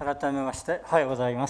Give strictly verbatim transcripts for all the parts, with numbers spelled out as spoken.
改めましておはようございます。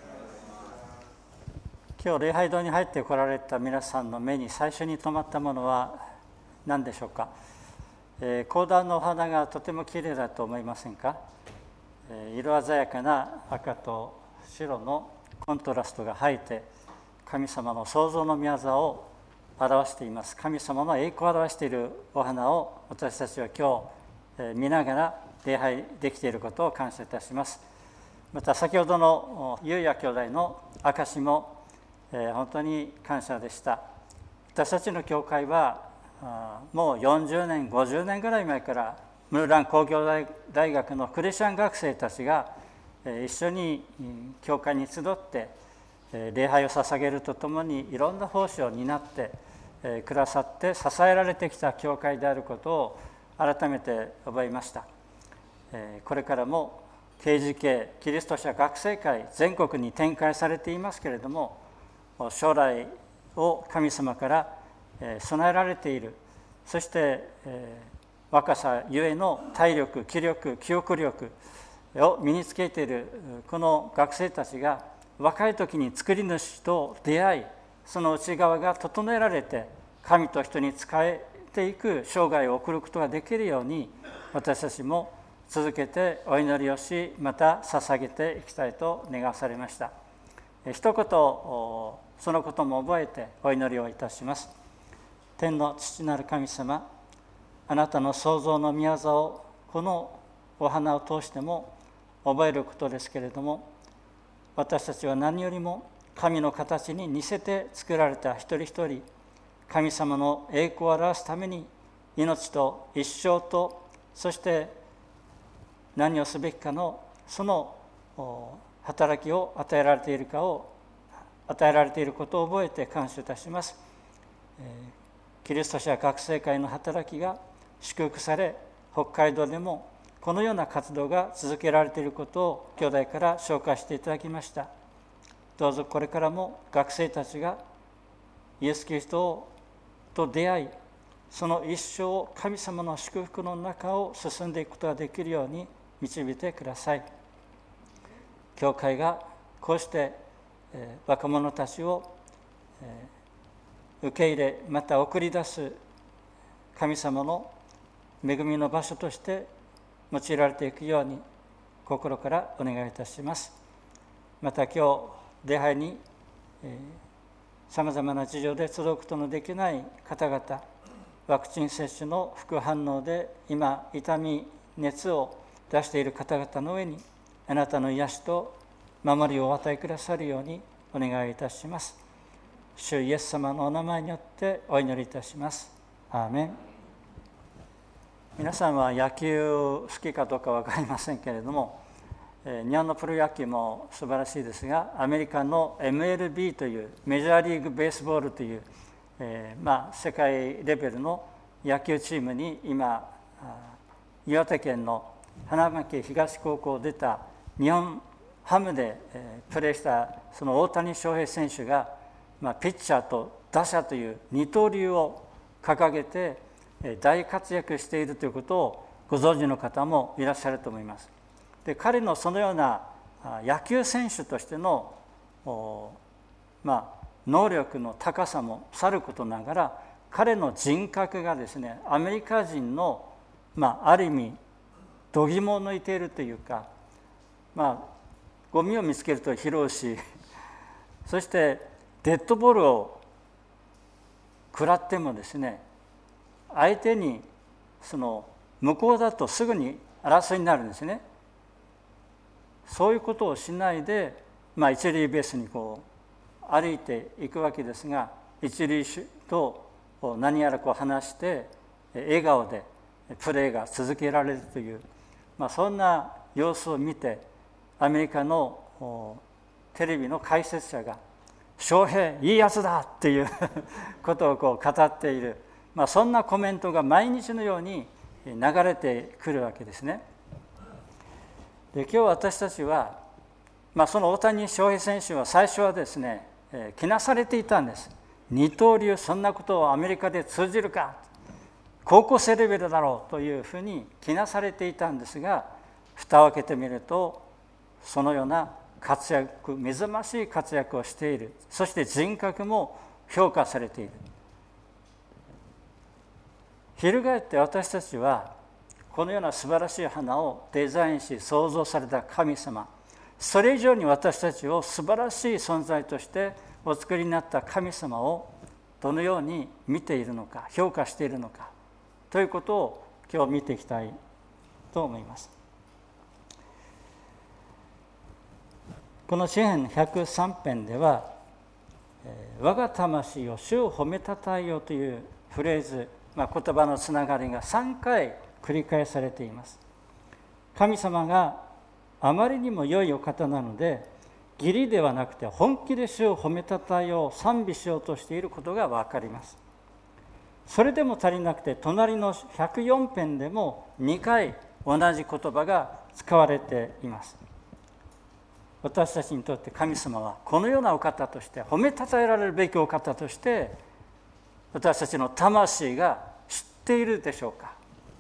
今日礼拝堂に入ってこられた皆さんの目に最初に留まったものは何でしょうか。えー、講談のお花がとてもきれいだと思いませんか。えー、色鮮やかな赤と白のコントラストが入って神様の創造の御業を表しています。神様の栄光を表しているお花を私たちは今日、えー、見ながら礼拝できていることを感謝いたします。また先ほどのゆうや兄弟の証も、えー、本当に感謝でした。私たちの教会はもうよんじゅうねんごじゅうねんぐらい前からムーラン工業大学のクリスチャン学生たちが一緒に教会に集って礼拝を捧げるとともにいろんな奉仕を担ってくださって支えられてきた教会であることを改めて覚えました。これからもケージケーキリスト者学生会全国に展開されていますけれども、将来を神様から備えられている、そして若さゆえの体力、気力、記憶力を身につけているこの学生たちが若い時に作り主と出会い、その内側が整えられて神と人に仕えていく生涯を送ることができるように、私たちも続けてお祈りをし、また捧げていきたいと願わされました。一言そのことも覚えてお祈りをいたします。天の父なる神様、あなたの創造の御業をこのお花を通しても覚えることですけれども、私たちは何よりも神の形に似せて作られた一人一人、神様の栄光を表すために命と一生と、そして何をすべきかのその働きを与えられているかを与えられていることを覚えて感謝いたします。キリスト者学生会の働きが祝福され、北海道でもこのような活動が続けられていることを兄弟から紹介していただきました。どうぞこれからも学生たちがイエス・キリストと出会い、その一生を神様の祝福の中を進んでいくことができるように導いてください。教会がこうして、えー、若者たちを、えー、受け入れ、また送り出す神様の恵みの場所として用いられていくように心からお願いいたします。また今日礼拝にさまざまな事情で届くことのできない方々、ワクチン接種の副反応で今痛み熱を出している方々の上にあなたの癒しと守りをお与えくださるようにお願いいたします。主イエス様のお名前によってお祈りいたします。アーメン。皆さんは野球好きかどうか分かりませんけれども、日本のプロ野球も素晴らしいですが、アメリカの エムエルビー というメジャーリーグベースボールという、えーまあ、世界レベルの野球チームに今岩手県の花巻東高校を出た日本ハムでプレーしたその大谷翔平選手が、まあ、ピッチャーと打者という二刀流を掲げて大活躍しているということをご存知の方もいらっしゃると思います。で、彼のそのような野球選手としての、まあ、能力の高さもさることながら、彼の人格がですね、アメリカ人の、まあ、ある意味度肝を抜いているというか、まあ、ゴミを見つけると拾うし、そしてデッドボールを食らってもですね、相手にその無効だとすぐに争いになるんですね。そういうことをしないで、まあ、一塁ベースにこう歩いていくわけですが、一塁手と何やらこう話して笑顔でプレーが続けられるという、まあ、そんな様子を見てアメリカのテレビの解説者が翔平いいやつだっていうことをこう語っている、まあ、そんなコメントが毎日のように流れてくるわけですね。で、今日私たちは、まあ、その大谷翔平選手は最初はですね、えー、気なされていたんです。二刀流、そんなことをアメリカで通じるか、高校生レベルだろうというふうに気なされていたんですが、蓋を開けてみるとそのような活躍、目覚ましい活躍をしている。そして人格も評価されている。翻って私たちはこのような素晴らしい花をデザインし創造された神様、それ以上に私たちを素晴らしい存在としてお作りになった神様をどのように見ているのか、評価しているのかということを今日見ていきたいと思います。この詩編ひゃくさん編では、我が魂を主を褒めたたえよというフレーズ、まあ、言葉のつながりがさんかい繰り返されています。神様があまりにも良いお方なので、義理ではなくて本気で主を褒めたたえよう、賛美しようとしていることが分かります。それでも足りなくて、隣のひゃくよん編でもにかい同じ言葉が使われています。私たちにとって神様はこのようなお方として、褒めたたえられるべきお方として私たちの魂が知っているでしょうか。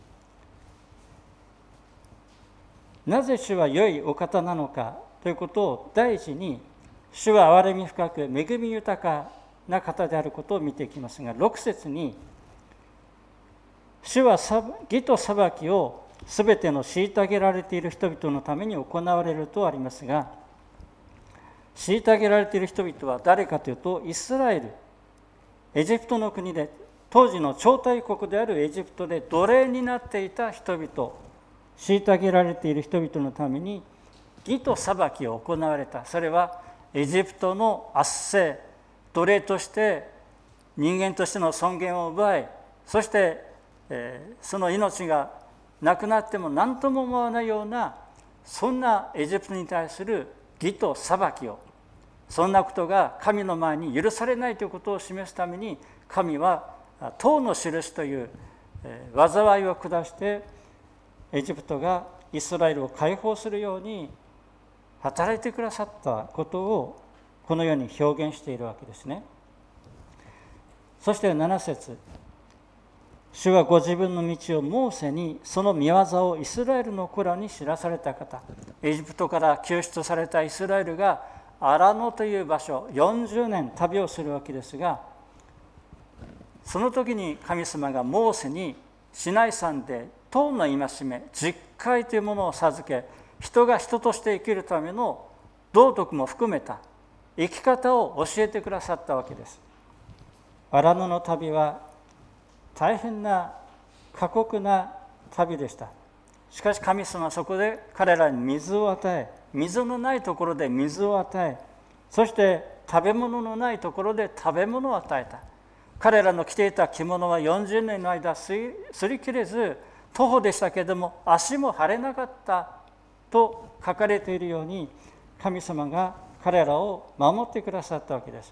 なぜ主は良いお方なのかということを第一に、主は憐れみ深く恵み豊かな方であることを見ていきますが、ろく節に主は義と裁きをすべての虐げられている人々のために行われるとありますが、虐げられている人々は誰かというと、イスラエル、エジプトの国で、当時の超大国であるエジプトで奴隷になっていた人々、虐げられている人々のために義と裁きを行われた。それはエジプトの圧政、奴隷として人間としての尊厳を奪い、そして、えー、その命がなくなっても何とも思わないような、そんなエジプトに対する義と裁きを、そんなことが神の前に許されないということを示すために、神は塔の印という災いを下してエジプトがイスラエルを解放するように働いてくださったことをこのように表現しているわけですね。そしてなな節、主はご自分の道をモーセに、その御業をイスラエルの子らに知らされた方。エジプトから救出されたイスラエルが荒野という場所、よんじゅうねん旅をするわけですが、その時に神様がモーセにシナイ山で塔の戒め、十戒というものを授け、人が人として生きるための道徳も含めた生き方を教えてくださったわけです。荒野の旅は大変な過酷な旅でした。しかし神様はそこで彼らに水を与え、水のないところで水を与え、そして食べ物のないところで食べ物を与えた。彼らの着ていた着物はよんじゅうねんの間すり切れず、徒歩でしたけれども足も腫れなかったと書かれているように、神様が彼らを守ってくださったわけです。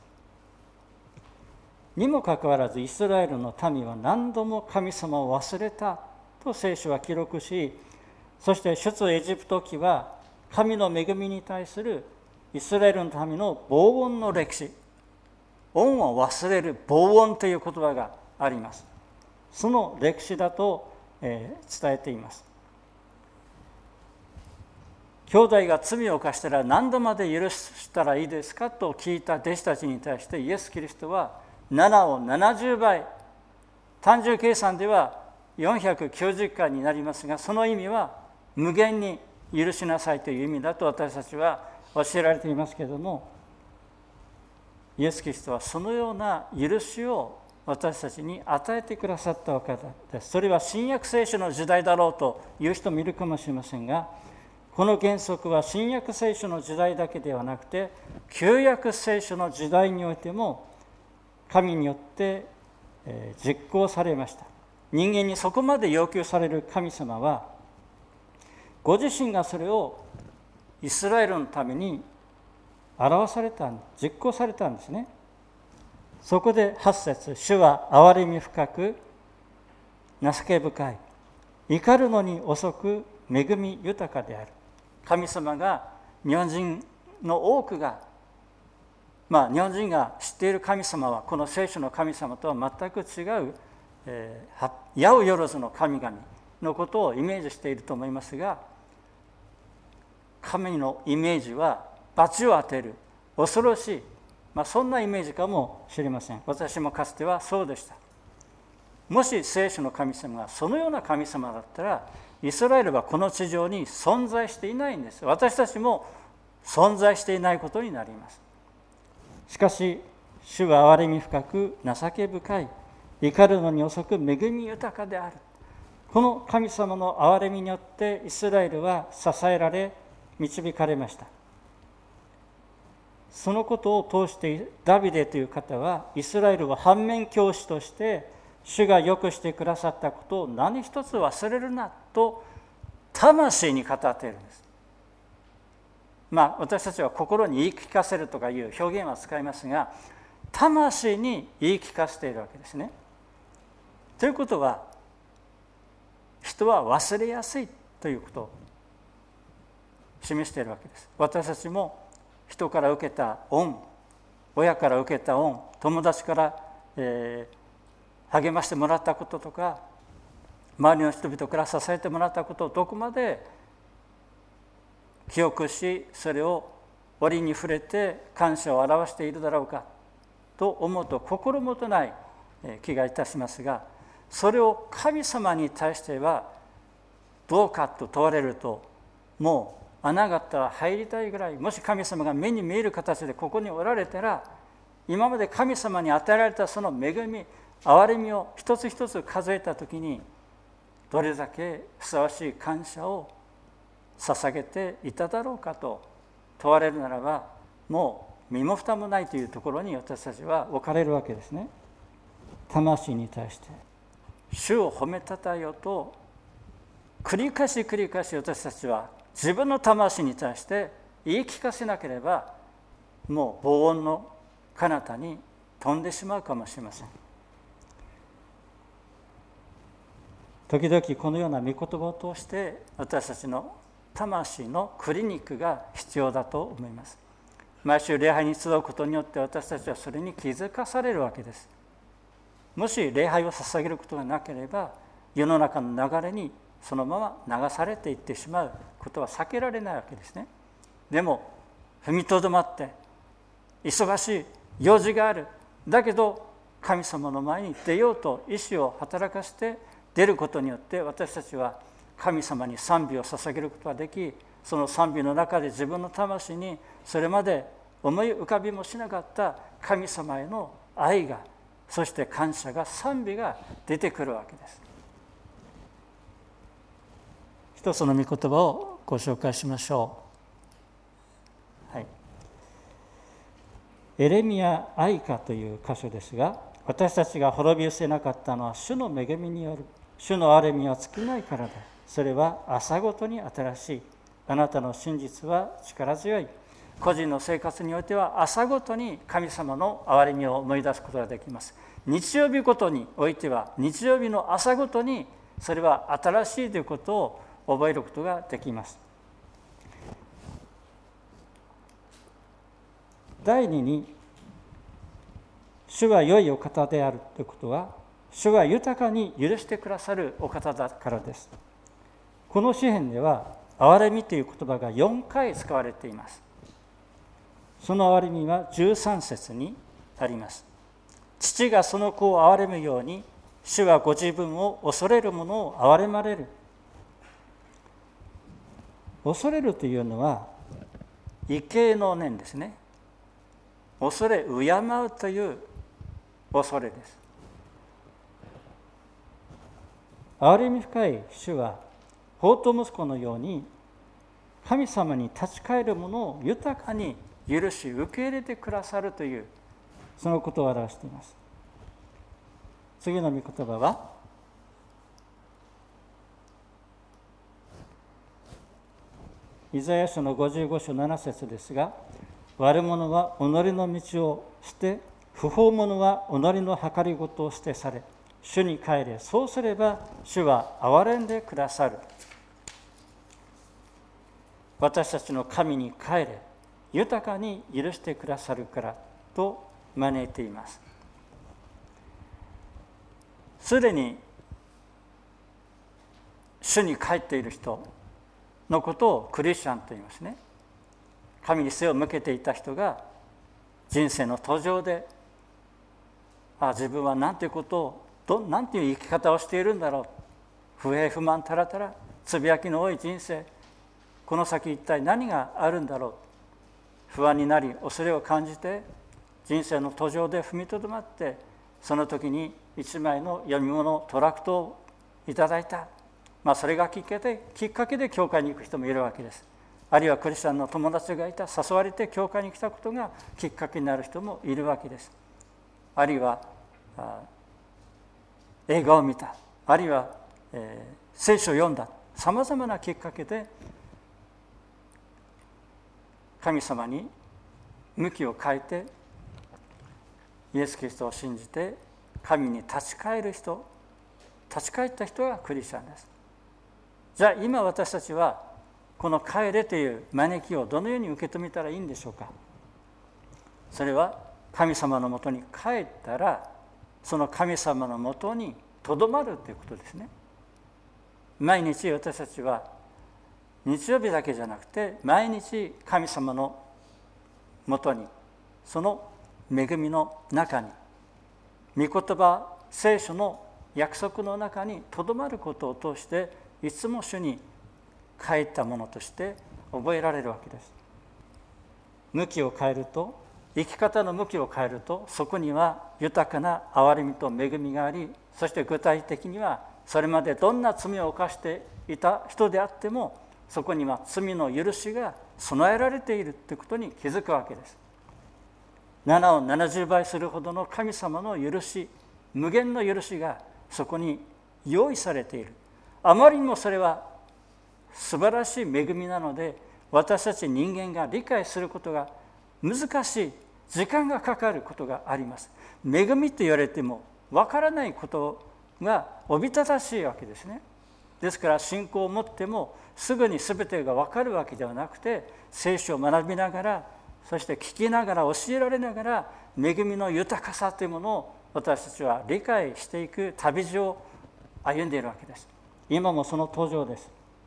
にもかかわらずイスラエルの民は何度も神様を忘れたと聖書は記録し、そして出エジプト記は神の恵みに対するイスラエルの民の防音の歴史、恩を忘れる防音という言葉があります。その歴史だと、えー、伝えています。兄弟が罪を犯したら何度まで許したらいいですかと聞いた弟子たちに対して、イエス・キリストはななをななじゅうばい、単純計算ではよんひゃくきゅうじゅっかいになりますが、その意味は無限に許しなさいという意味だと私たちは教えられていますけれども、イエス・キリストはそのような許しを私たちに与えてくださったわけです。それは新約聖書の時代だろうという人もいるかもしれませんが、この原則は新約聖書の時代だけではなくて、旧約聖書の時代においても神によって実行されました。人間にそこまで要求される神様は、ご自身がそれをイスラエルのために表された、実行されたんですね。そこではち節、主は憐れみ深く情け深い、怒るのに遅く恵み豊かである。神様が、日本人の多くが、まあ日本人が知っている神様はこの聖書の神様とは全く違う、えー、八百万の神々のことをイメージしていると思いますが、 神のイメージは罰を当てる、恐ろしい、まあ、そんなイメージかもしれません。私もかつてはそうでした。もし聖書の神様がそのような神様だったら、イスラエルはこの地上に存在していないんです。私たちも存在していないことになります。しかし主は憐れみ深く情け深い、怒るのに遅く恵み豊かである。この神様の憐れみによってイスラエルは支えられ導かれました。そのことを通してダビデという方はイスラエルを反面教師として主が良くしてくださったことを何一つ忘れるなと魂に語っているんです。まあ私たちは心に言い聞かせるとかいう表現は使いますが、魂に言い聞かせているわけですね。ということは、人は忘れやすいということを示しているわけです。私たちも人から受けた恩、親から受けた恩、友達から、えー、励ましてもらったこととか、周りの人々から支えてもらったことをどこまで記憶し、それを折に触れて感謝を表しているだろうかと思うと心もとない気がいたしますが、それを神様に対してはどうかと問われると、もう穴があったら入りたいぐらい、もし神様が目に見える形でここにおられたら、今まで神様に与えられたその恵み、憐れみを一つ一つ数えたときに、どれだけふさわしい感謝を捧げていただろうかと問われるならば、もう身も蓋もないというところに私たちは置かれるわけですね。魂に対して主を褒めたたえよと繰り返し繰り返し私たちは自分の魂に対して言い聞かせなければ、もう防音の彼方に飛んでしまうかもしれません。時々このような御言葉を通して私たちの魂のクリニックが必要だと思います。毎週礼拝に集うことによって私たちはそれに気づかされるわけです。もし礼拝を捧げることがなければ、世の中の流れにそのまま流されていってしまうことは避けられないわけですね。でも踏みとどまって、忙しい、用事がある、だけど神様の前に出ようと意志を働かせて出ることによって、私たちは神様に賛美を捧げることができ、その賛美の中で自分の魂にそれまで思い浮かびもしなかった神様への愛が、そして感謝が、賛美が出てくるわけです。一つの御言葉をご紹介しましょう。はい、エレミヤ哀歌という箇所ですが、私たちが滅び失せなかったのは主の恵みによる。主の憐れみは尽きないからだ。それは朝ごとに新しい。あなたの真実は力強い。個人の生活においては朝ごとに神様の憐れみを思い出すことができます。日曜日ごとにおいては、日曜日の朝ごとにそれは新しいということを覚えることができます。第二に、主は良いお方であるということは、主は豊かに許してくださるお方だからです。この詩編では憐れみという言葉がよんかい使われています。その憐れみはじゅうさん節にあります。父がその子を憐れむように、主はご自分を恐れる者を憐れまれる。恐れるというのは畏敬の念ですね。恐れ敬うという恐れです。憐れみ深い主は法と息子のように神様に立ち返る者を豊かに許し受け入れてくださるという、そのことを表しています。次の御言葉は、イザヤ書のごじゅうご章なな節ですが、悪者は己の道を捨て、不法者は己の計りごとを捨てされ、主に帰れ、そうすれば主は憐れんでくださる。私たちの神に帰れ、豊かに許してくださるからと招いています。すでに主に帰っている人、 のことをクリスチャンと言いますね。神に背を向けていた人が人生の途上で、あ自分は何ていうことをど何ていう生き方をしているんだろう、不平不満たらたらつぶやきの多い人生、この先一体何があるんだろう、不安になり恐れを感じて人生の途上で踏みとどまって、その時に一枚の読み物トラクトをいただいた、まあ、それがきっかけできっかけで教会に行く人もいるわけです。あるいはクリスチャンの友達がいた、誘われて教会に来たことがきっかけになる人もいるわけです。あるいは映画を見た、あるいは、えー、聖書を読んだ、さまざまなきっかけで神様に向きを変えてイエス・キリストを信じて神に立ち返る人、立ち返った人がクリスチャンです。じゃあ今私たちはこの帰れという招きをどのように受け止めたらいいんでしょうか。それは神様のもとに帰ったら、その神様のもとにとどまるということですね。毎日私たちは日曜日だけじゃなくて毎日神様のもとに、その恵みの中に、御言葉聖書の約束の中にとどまることを通して、いつも主に帰ったものとして覚えられるわけです。向きを変えると、生き方の向きを変えると、そこには豊かな憐れみと恵みがあり、そして具体的にはそれまでどんな罪を犯していた人であっても、そこには罪の許しが備えられているということに気づくわけです。ななをななじゅうばいするほどの神様の許し、無限の許しがそこに用意されている。あまりにもそれは素晴らしい恵みなので、私たち人間が理解することが難しい、時間がかかることがあります。恵みと言われてもわからないことがおびただしいわけですね。ですから信仰を持ってもすぐに全てがわかるわけではなくて、聖書を学びながら、そして聞きながら、教えられながら、恵みの豊かさというものを私たちは理解していく旅路を歩んでいるわけです。今もその登場です。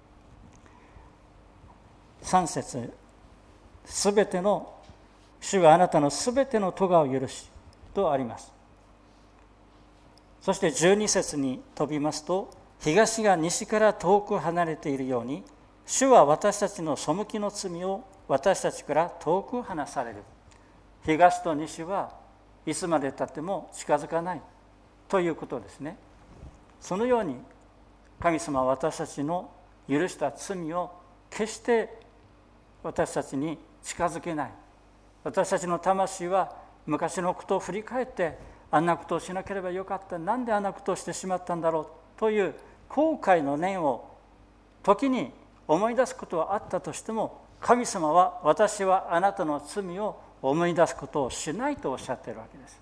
さん節、すべての主はあなたのすべての咎を許しとあります。そしてじゅうに節に飛びますと、東が西から遠く離れているように、主は私たちの背きの罪を私たちから遠く離される。東と西はいつまでたっても近づかないということですね。そのように神様は私たちの許した罪を決して私たちに近づけない。私たちの魂は昔のことを振り返って、あんなことをしなければよかった、なんであんなことをしてしまったんだろうという後悔の念を時に思い出すことはあったとしても、神様は私はあなたの罪を思い出すことをしないとおっしゃっているわけです。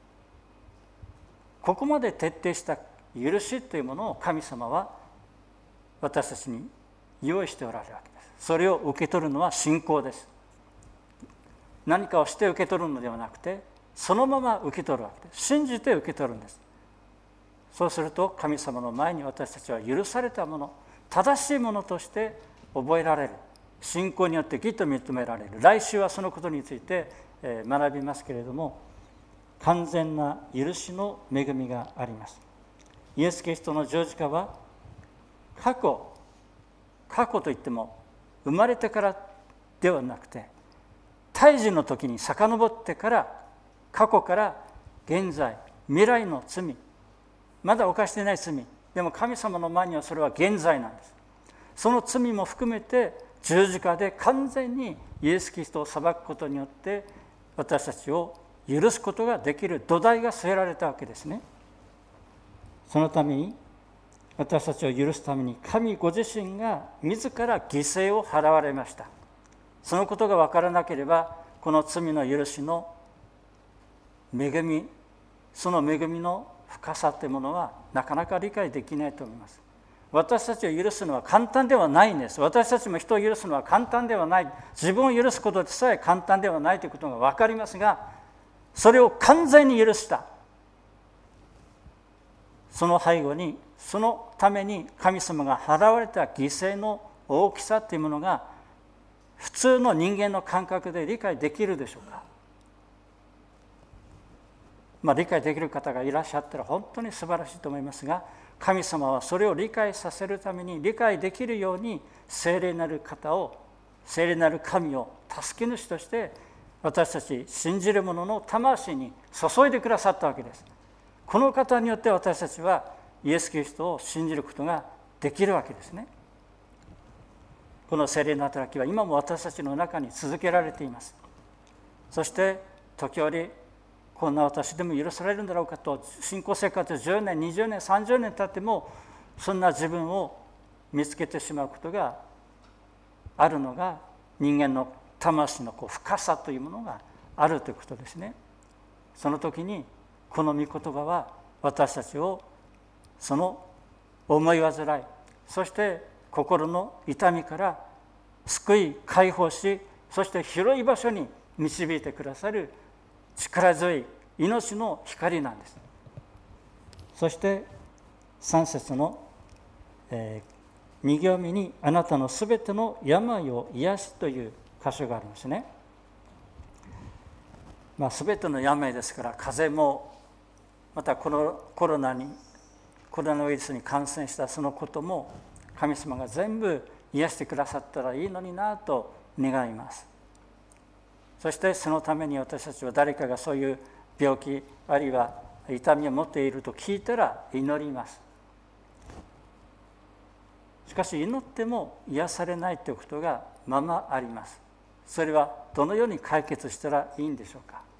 ここまで徹底した許しというものを神様は私たちに用意しておられるわけです。それを受け取るのは信仰です。何かをして受け取るのではなくて、そのまま受け取るわけです。信じて受け取るんです。そうすると神様の前に私たちは許されたもの、正しいものとして覚えられる。信仰によって義と認められる。来週はそのことについて学びますけれども、完全な許しの恵みがあります。イエス・キリストの十字架は過去、過去といっても生まれてからではなくて、胎児の時に遡ってから、過去から現在、未来の罪、まだ犯していない罪、でも神様の前にはそれは現在なんです。その罪も含めて十字架で完全にイエス・キリストを裁くことによって私たちを許すことができる土台が据えられたわけですね。そのために私たちを許すために神ご自身が自ら犠牲を払われました。そのことが分からなければ、この罪の許しの恵み、その恵みの深さというものはなかなか理解できないと思います。私たちを許すのは簡単ではないんです。私たちも人を許すのは簡単ではない。自分を許すことでさえ簡単ではないということが分かりますが、それを完全に許した。その背後に、そのために神様が払われた犠牲の大きさというものが普通の人間の感覚で理解できるでしょうか。まあ、理解できる方がいらっしゃったら本当に素晴らしいと思いますが、神様はそれを理解させるために、理解できるように聖霊なる方を、聖霊なる神を助け主として私たち信じる者の魂に注いでくださったわけです。この方によって私たちはイエス・キリストを信じることができるわけですね。この聖霊の働きは今も私たちの中に続けられています。そして時折、こんな私でも許されるんだろうかと、信仰生活じゅうねん、にじゅうねん、さんじゅうねん経ってもそんな自分を見つけてしまうことがあるのが、人間の魂のこう深さというものがあるということですね。その時にこの御言葉は私たちをその思い煩い、そして心の痛みから救い解放し、そして広い場所に導いてくださる力強い命の光なんです。そしてさん節の、えー、に行目にあなたのすべての病を癒しという箇所がありますね。まあ、すべての病ですから、風邪もまたこのコロナにコロナウイルスに感染したそのことも神様が全部癒してくださったらいいのになと願います。そしてそのために私たちは誰かがそういう病気あるいは痛みを持っていると聞いたら祈ります。しかし祈っても癒されないということがままあります。それはどのように解決したらいいんでしょうか。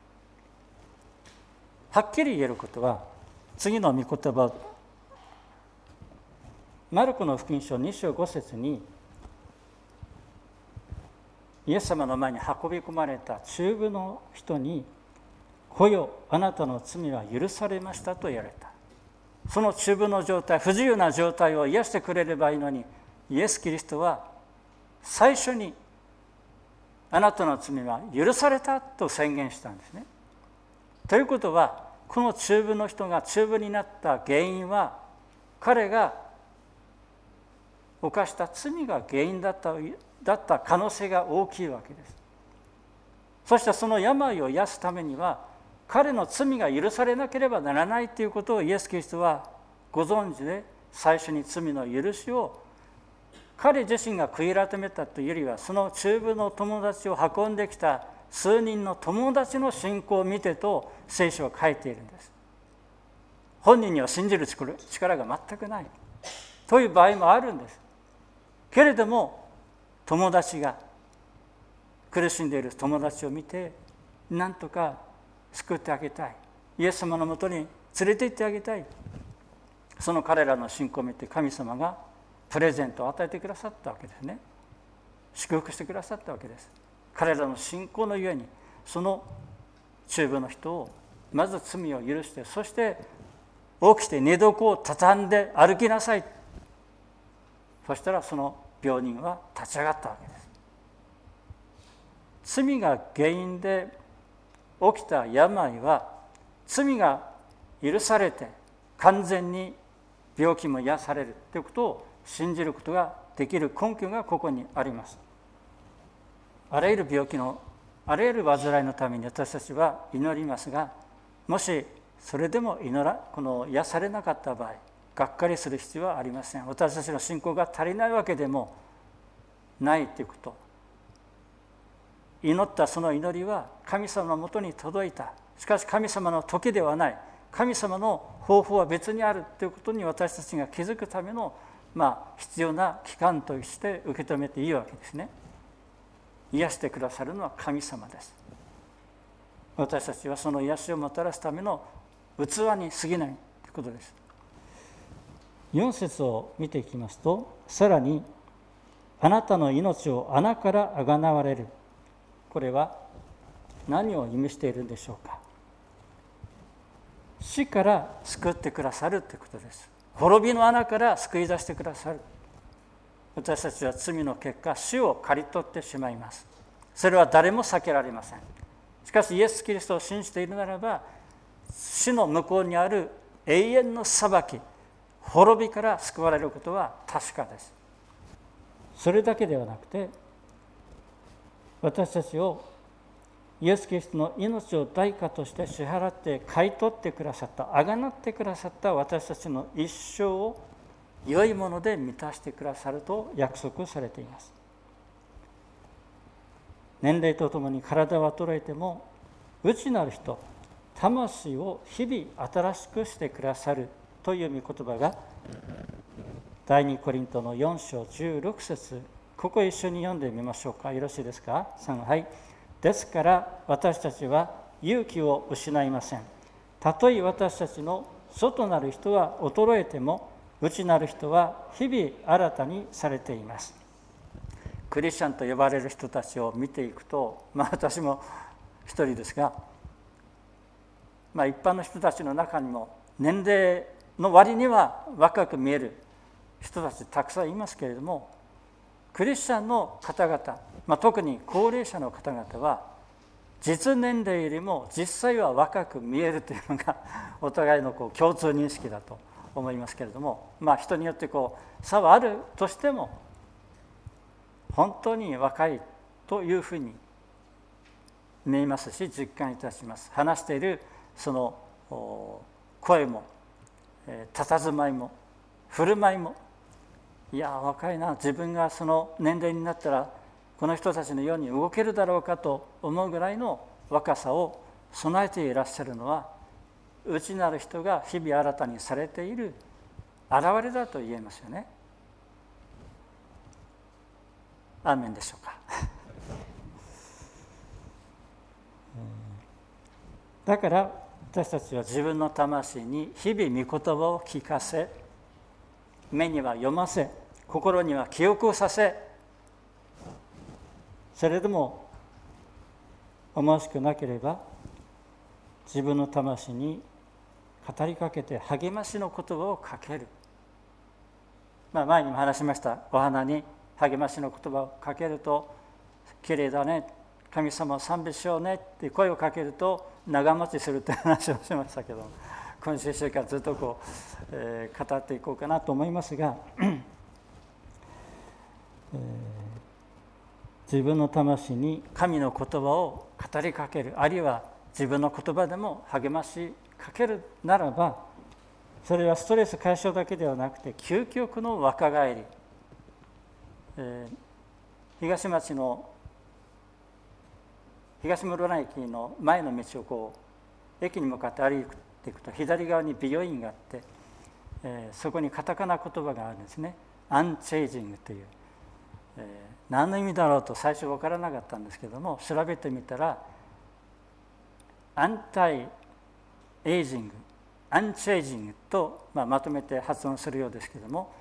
はっきり言えることは、次の御言葉、マルコの福音書に章ご節に、イエス様の前に運び込まれた中部の人に、来よ、あなたの罪は許されましたと言われた。その中部の状態、不自由な状態を癒してくれればいいのに、イエス・キリストは最初にあなたの罪は許されたと宣言したんですね。ということは、この中部の人が中部になった原因は、彼が犯した罪が原因だった、だった可能性が大きいわけです。そしてその病を癒すためには、彼の罪が許されなければならないということをイエス・キリストはご存知で、最初に罪の許しを彼自身が悔い改めたというよりは、その中部の友達を運んできた数人の友達の信仰を見てと聖書は書いているんです。本人には信じる力が全くないという場合もあるんです。けれども友達が苦しんでいる友達を見て、なんとか救ってあげたい、イエス様のもとに連れて行ってあげたい、その彼らの信仰を見て神様がプレゼントを与えてくださったわけですね。祝福してくださったわけです。彼らの信仰のゆえに、その中部の人をまず罪を許して、そして起きて寝床を畳んで歩きなさい。そしたらその病人は立ち上がったわけです。罪が原因で起きた病は、罪が許されて完全に病気も癒されるということを信じることができる根拠がここにあります。あらゆる病気の、あらゆる患いのために私たちは祈りますが、もしそれでも祈らこの癒されなかった場合、がっかりする必要はありません。私たちの信仰が足りないわけでもないということ。祈ったその祈りは神様のもとに届いた。しかし神様の時ではない。神様の方法は別にあるということに私たちが気づくための、まあ、必要な期間として受け止めていいわけですね。癒してくださるのは神様です。私たちはその癒しをもたらすための器に過ぎないということです。よん節を見ていきますと、さらにあなたの命を穴からあがなわれる。これは何を意味しているんでしょうか。死から救ってくださるということです。滅びの穴から救い出してくださる。私たちは罪の結果、死を刈り取ってしまいます。それは誰も避けられません。しかしイエス・キリストを信じているならば、死の向こうにある永遠の裁き、滅びから救われることは確かです。 それだけではなくて、私たちをイエス・キリストの命を代価として支払って買い取ってくださった、あがなってくださった私たちの一生を良いもので満たしてくださると約束されています。年齢とともに体は衰えても、内なる人、魂を日々新しくしてくださるという御言葉が、第二コリントのよん章じゅうろく節、ここ一緒に読んでみましょうか。よろしいですか。さん、はい。ですから私たちは勇気を失いません。たとえ私たちの外なる人は衰えても、内なる人は日々新たにされています。クリスチャンと呼ばれる人たちを見ていくと、まあ私も一人ですが、まあ一般の人たちの中にも年齢の割には若く見える人たちたくさんいますけれども、クリスチャンの方々、まあ、特に高齢者の方々は実年齢よりも実際は若く見えるというのがお互いのこう共通認識だと思いますけれども、まあ人によってこう差はあるとしても、本当に若いというふうに見えますし、実感いたします。話しているその声も、佇まいも、振る舞いも、いや若いな、自分がその年齢になったらこの人たちのように動けるだろうかと思うぐらいの若さを備えていらっしゃるのは、内なる人が日々新たにされている現れだと言えますよね。アーメンでしょうか。だから私たちは自分の魂に日々御言葉を聞かせ、目には読ませ、心には記憶をさせ、それでも思わしくなければ自分の魂に語りかけて励ましの言葉をかける。まあ、前にも話しました。お花に励ましの言葉をかけると、きれいだね、神様を賛美しようねって声をかけると長持ちするという話をしましたけど、今週いっしゅうかんずっとこう、えー、語っていこうかなと思いますが、えー、自分の魂に神の言葉を語りかける、あるいは自分の言葉でも励ましかけるならば、それはストレス解消だけではなくて究極の若返り、えー、東町の東室蘭駅の前の道をこう駅に向かって歩いていくと、左側に美容院があって、えー、そこにカタカナ言葉があるんですね。アンチエイジングという、えー、何の意味だろうと最初分からなかったんですけども、調べてみたらアンタイエイジング、アンチエイジングと、まあ、まとめて発音するようですけども、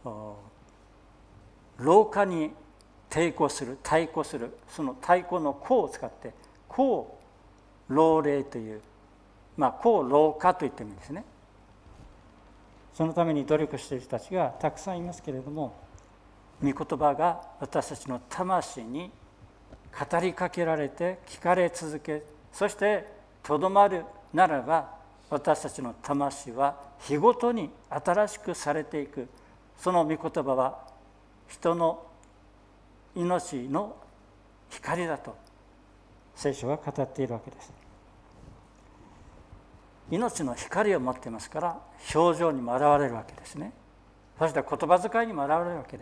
老化に抵抗する、対抗する、その対抗の抗を使って抗老齢という、まあ抗老化といってもいいんですね。そのために努力している人たちがたくさんいますけれども、御言葉が私たちの魂に語りかけられて聞かれ続け、そしてとどまるならば、私たちの魂は日ごとに新しくされていく。その御言葉は人の命の光だと聖書は語っているわけです。命の光を持っていますから、表情にも現れるわけですね。そして言葉遣いにも現れるわけです。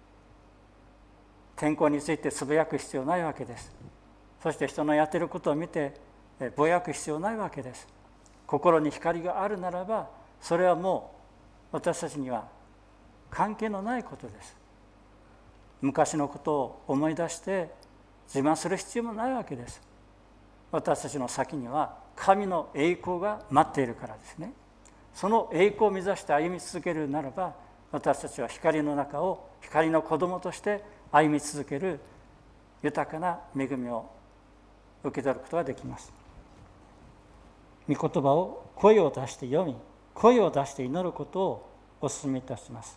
天候についてつぶやく必要ないわけです。そして人のやっていることを見てぼやく必要ないわけです。心に光があるならば、それはもう私たちには関係のないことです。昔のことを思い出して自慢する必要もないわけです。私たちの先には神の栄光が待っているからですね。その栄光を目指して歩み続けるならば、私たちは光の中を光の子供として歩み続ける豊かな恵みを受け取ることができます。御言葉を声を出して読み、声を出して祈ることをお勧めいたします。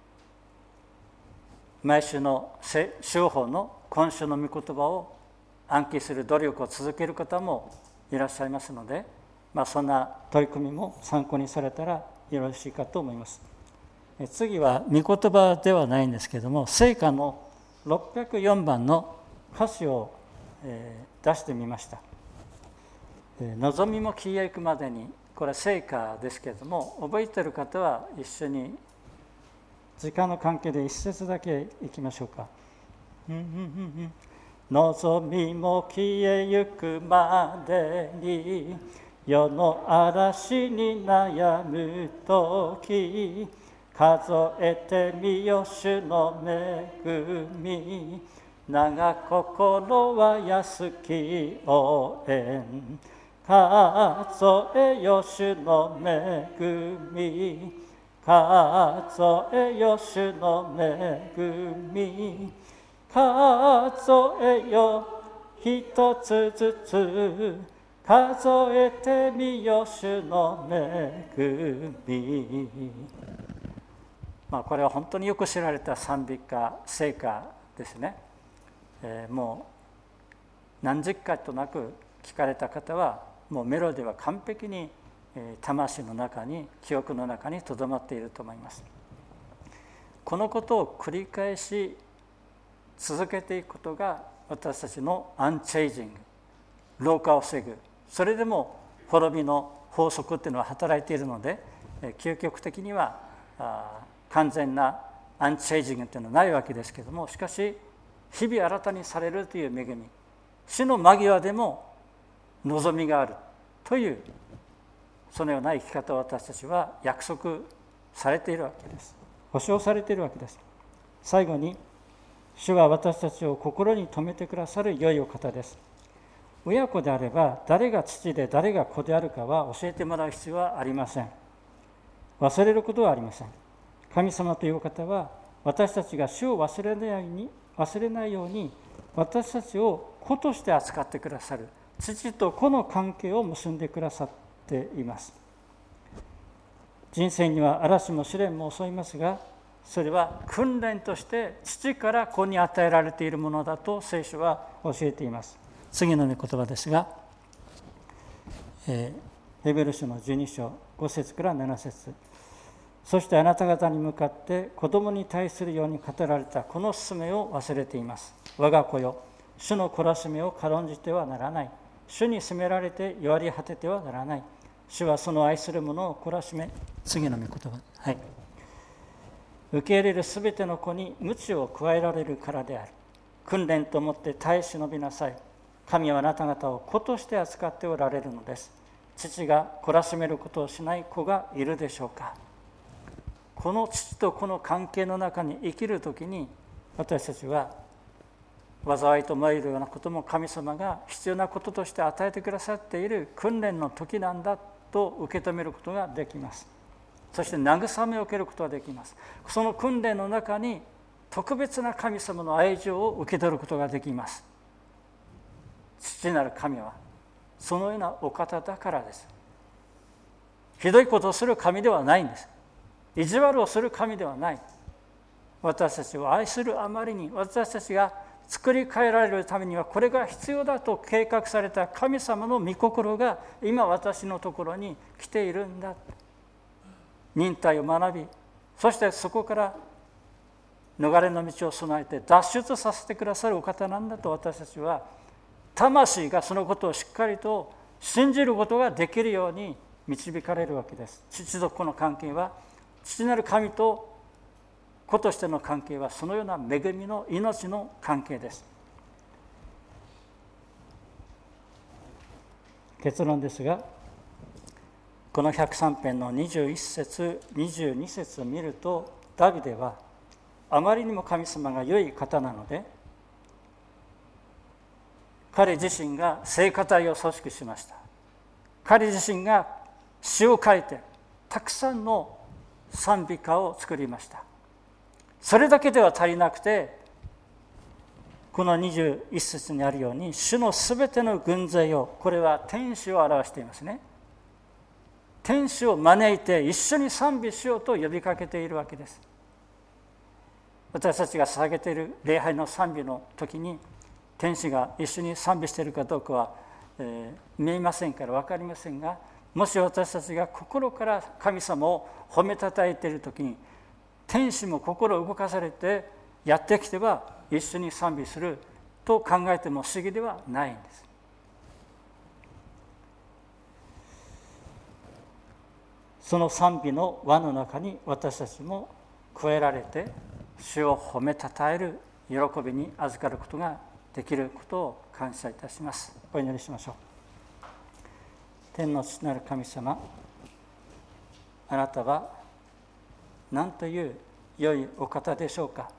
毎週の週報の今週の御言葉を暗記する努力を続ける方もいらっしゃいますので、まあ、そんな取り組みも参考にされたらよろしいかと思います。 次は御言葉ではないんですけれども、聖歌のろっぴゃくよんばんの歌詞を出してみました。望みも消えゆくまでに、これは聖歌ですけれども、覚えている方は一緒に時間の関係で一節だけいきましょうか。望みも消えゆくまでに、世の嵐に悩むとき、数えてみよ主の恵み、長心は安き応援、数えよ主の恵み、数えよ主の恵み、数えよ一つずつ、数えてみよ主の恵み。まあ、これは本当によく知られた賛美歌、聖歌ですね。えー、もう何十回となく聞かれた方は、もうメロディーは完璧に、えー、魂の中に、記憶の中にとどまっていると思います。このことを繰り返し続けていくことが、私たちのアンチェイジング、老化を防ぐ、それでも滅びの法則っていうのは働いているので、究極的には完全なアンチエイジングっていうのはないわけですけれども、しかし日々新たにされるという恵み、死の間際でも望みがあるという、そのような生き方を私たちは約束されているわけです。保証されているわけです。最後に、主は私たちを心に留めてくださる良いお方です。親子であれば、誰が父で誰が子であるかは教えてもらう必要はありません。忘れることはありません。神様という方は、私たちが主を忘れないように、忘れないように、私たちを子として扱ってくださる、父と子の関係を結んでくださっています。人生には嵐も試練も襲いますが、それは訓練として父から子に与えられているものだと聖書は教えています。次の御言葉ですが、えー、ヘベル書のじゅうに章ご節からなな節、そしてあなた方に向かって子供に対するように語られたこの勧めを忘れています。我が子よ、主の懲らしめを軽んじてはならない。主に責められて弱り果ててはならない。主はその愛する者を懲らしめ、次の御言葉、はい、受け入れるすべての子に鞭を加えられるからである。訓練と思って耐え忍びなさい。神はあなた方を子として扱っておられるのです。父が懲らしめることをしない子がいるでしょうか。この父と子の関係の中に生きるときに、私たちは災いと思えるようなことも神様が必要なこととして与えてくださっている訓練の時なんだと受け止めることができます。そして慰めを受けることができます。その訓練の中に特別な神様の愛情を受け取ることができます。父なる神はそのようなお方だからです。ひどいことをする神ではないんです。意地悪をする神ではない。私たちを愛するあまりに、私たちが作り変えられるためにはこれが必要だと計画された神様の御心が今私のところに来ているんだ。忍耐を学び、そしてそこから逃れの道を備えて脱出させてくださるお方なんだと、私たちは魂がそのことをしっかりと信じることができるように導かれるわけです。父と子の関係は、父なる神と子としての関係は、そのような恵みの命の関係です。結論ですが、このひゃくさん編のにじゅういち節にじゅうに節を見ると、ダビデはあまりにも神様が良い方なので、彼自身が聖歌隊を組織しました。彼自身が詩を書いてたくさんの賛美歌を作りました。それだけでは足りなくて、このにじゅういち節にあるように、主のすべての軍勢を、これは天使を表していますね。天使を招いて一緒に賛美しようと呼びかけているわけです。私たちが捧げている礼拝の賛美の時に、天使が一緒に賛美しているかどうかは、えー、見えませんから分かりませんが、もし私たちが心から神様を褒めたたえている時に、 天使も心を動かされてやってきては一緒に賛美すると考えても不思議ではないんです。その賛美の輪の中に私たちも加えられて、主を褒めたたえる喜びに預かることができることを感謝いたします。お祈りしましょう。天の父なる神様、あなたは何という良いお方でしょうか。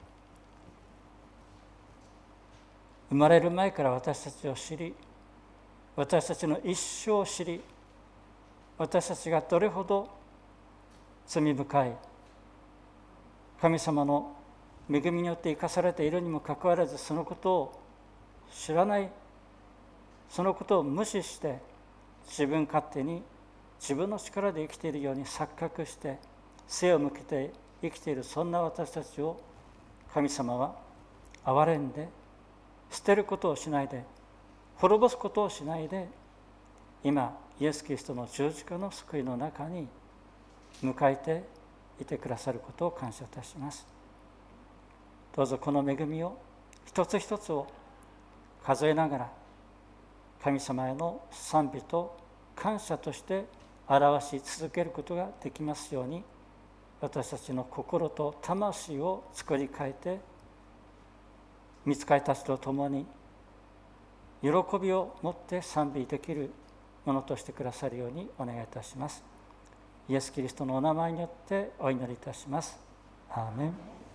生まれる前から私たちを知り、私たちの一生を知り、私たちがどれほど罪深い神様の恵みによって生かされているにもかかわらず、そのことを知らない、そのことを無視して自分勝手に自分の力で生きているように錯覚して背を向けて生きている、そんな私たちを神様は憐れんで、捨てることをしないで、滅ぼすことをしないで、今イエス・キリストの十字架の救いの中に迎えていてくださることを感謝いたします。どうぞこの恵みを一つ一つを数えながら、神様への賛美と感謝として表し続けることができますように、私たちの心と魂を作り変えて、御使いたちと共に喜びを持って賛美できるものとしてくださるようにお願いいたします。イエス・キリストのお名前によってお祈りいたします。アーメン。